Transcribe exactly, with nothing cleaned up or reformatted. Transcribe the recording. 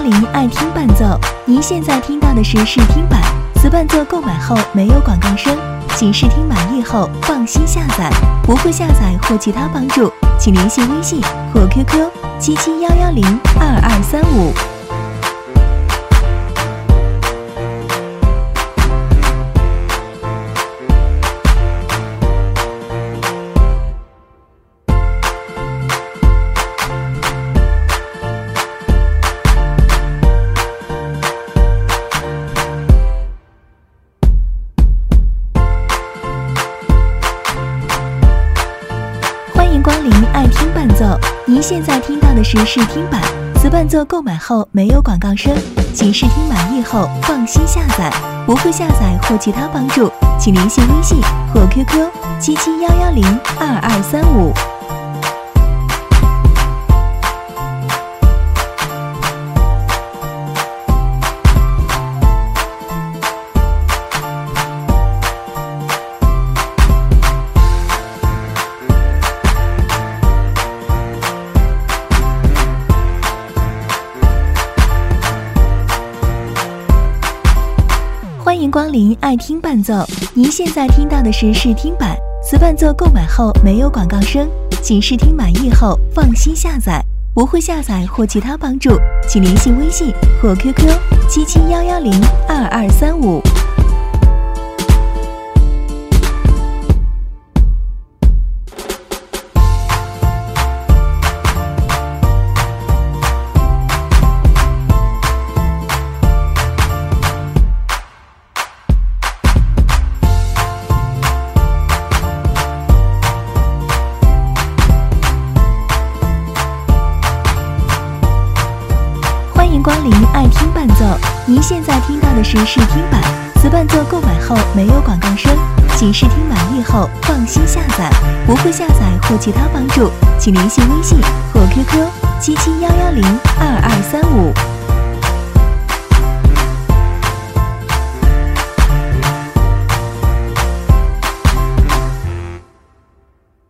光临爱听伴奏，您现在听到的是试听版，此伴奏购买后没有广告声，请试听满意后放心下载。不会下载或其他帮助，请联系微信或 Q Q 七七幺幺零二二三五。欢迎光临爱听伴奏，您现在听到的是试听版，此伴奏购买后没有广告声，请试听满意后放心下载。不会下载或其他帮助，请联系微信或 Q Q 七七幺幺零二二三五。欢迎光临爱听伴奏，您现在听到的是试听版，此伴奏购买后没有广告声，请试听满意后放心下载。不会下载或其他帮助，请联系微信或 Q Q 七七幺幺零二二三五。欢迎光临爱听伴奏，您现在听到的是试听版，此伴奏购买后没有广告声，请试听满意后放心下载。不会下载或其他帮助，请联系微信或 Q Q 七七幺幺零二二三五。